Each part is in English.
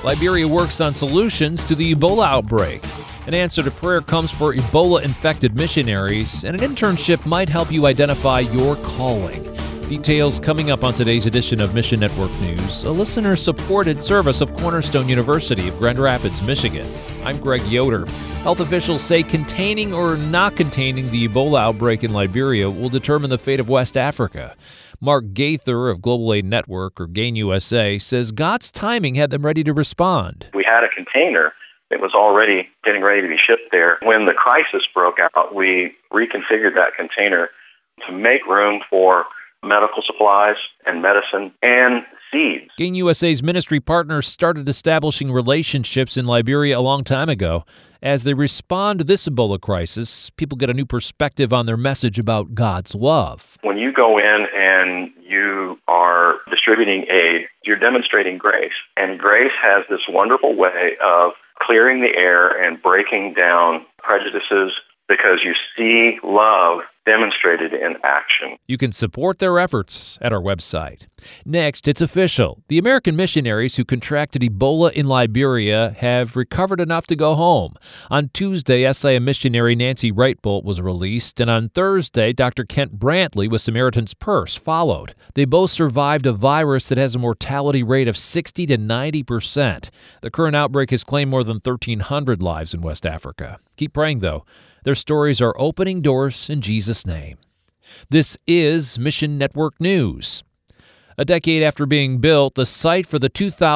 Liberia works on solutions to the Ebola outbreak. An answer to prayer comes for Ebola-infected missionaries, and an internship might help you identify your calling. Details coming up on today's edition of Mission Network News, a listener-supported service of Cornerstone University of Grand Rapids, Michigan. I'm Greg Yoder. Health officials say containing or not containing the Ebola outbreak in Liberia will determine the fate of West Africa. Mark Gaither of Global Aid Network, or GAIN USA, says God's timing had them ready to respond. We had a container that was already getting ready to be shipped there. When the crisis broke out, we reconfigured that container to make room for medical supplies and medicine and seeds. GAIN USA's ministry partners started establishing relationships in Liberia a long time ago. As they respond to this Ebola crisis, people get a new perspective on their message about God's love. When you go in and you are distributing aid, you're demonstrating grace. And grace has this wonderful way of clearing the air and breaking down prejudices because you see love demonstrated in action. You can support their efforts at our website. Next, it's official. The American missionaries who contracted Ebola in Liberia have recovered enough to go home. On Tuesday, SIM missionary Nancy Wright-Bolt was released, and on Thursday, Dr. Kent Brantley with Samaritan's Purse followed. They both survived a virus that has a mortality rate of 60 to 90%. The current outbreak has claimed more than 1,300 lives in West Africa. Keep praying, though. Their stories are opening doors in Jesus' name. This is Mission Network News. A decade after being built, the site for the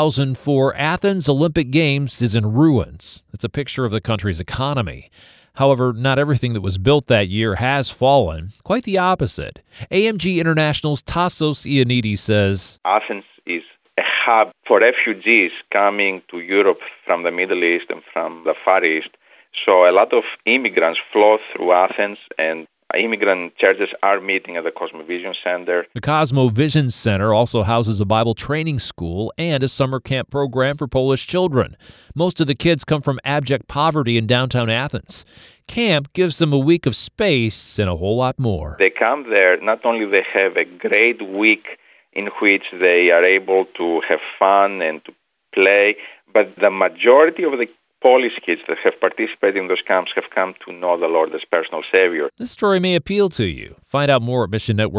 2004 Athens Olympic Games is in ruins. It's a picture of the country's economy. However, not everything that was built that year has fallen. Quite the opposite. AMG International's Tassos Ioannidis says, Athens is a hub for refugees coming to Europe from the Middle East and from the Far East. So a lot of immigrants flow through Athens, and immigrant churches are meeting at the Cosmovision Center. The Cosmovision Center also houses a Bible training school and a summer camp program for Polish children. Most of the kids come from abject poverty in downtown Athens. Camp gives them a week of space and a whole lot more. They come there, not only they have a great week in which they are able to have fun and to play, but the majority of the Polish kids that have participated in those camps have come to know the Lord as personal Savior. This story may appeal to you. Find out more at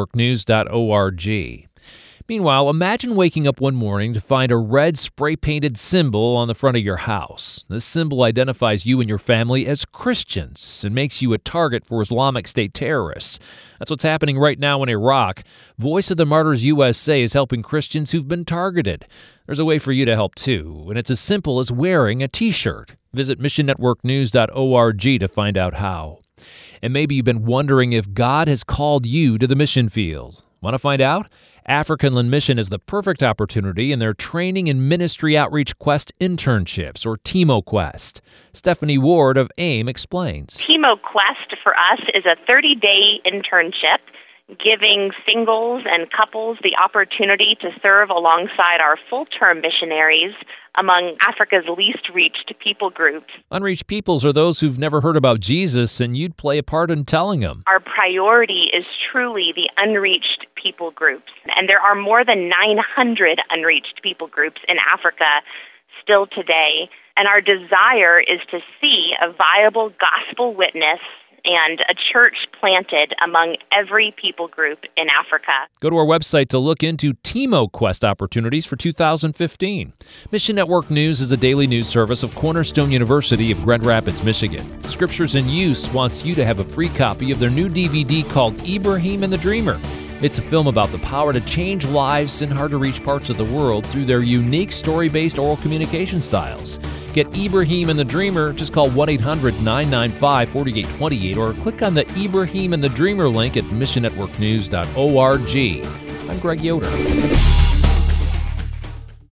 missionnetworknews.org. Meanwhile, imagine waking up one morning to find a red spray-painted symbol on the front of your house. This symbol identifies you and your family as Christians and makes you a target for Islamic State terrorists. That's what's happening right now in Iraq. Voice of the Martyrs USA is helping Christians who've been targeted. There's a way for you to help too, and it's as simple as wearing a T-shirt. Visit missionnetworknews.org to find out how. And maybe you've been wondering if God has called you to the mission field. Want to find out? Africanland Mission is the perfect opportunity in their Training and Ministry Outreach Quest internships, or TIMO Quest. Stephanie Ward of AIM explains. TIMO Quest for us is a 30-day internship giving singles and couples the opportunity to serve alongside our full-term missionaries among Africa's least reached people groups. Unreached peoples are those who've never heard about Jesus, and you'd play a part in telling them. Our priority is truly the unreached people groups, and there are more than 900 unreached people groups in Africa still today, and our desire is to see a viable gospel witness and a church planted among every people group in Africa. Go to our website to look into TIMO Quest opportunities for 2015. Mission Network News is a daily news service of Cornerstone University of Grand Rapids, Michigan. Scriptures in Use wants you to have a free copy of their new DVD called Ibrahim and the Dreamer. It's a film about the power to change lives in hard-to-reach parts of the world through their unique story-based oral communication styles. Get Ibrahim and the Dreamer. Just call 1-800-995-4828 or click on the Ibrahim and the Dreamer link at missionnetworknews.org. I'm Greg Yoder.